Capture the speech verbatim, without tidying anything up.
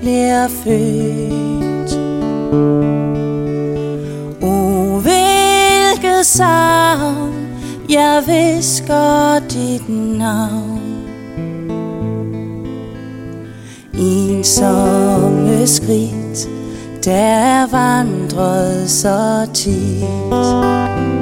bliver født. O, hvilket savn, jeg hvisker dit navn. Ensomme skridt, der vandrede så tit.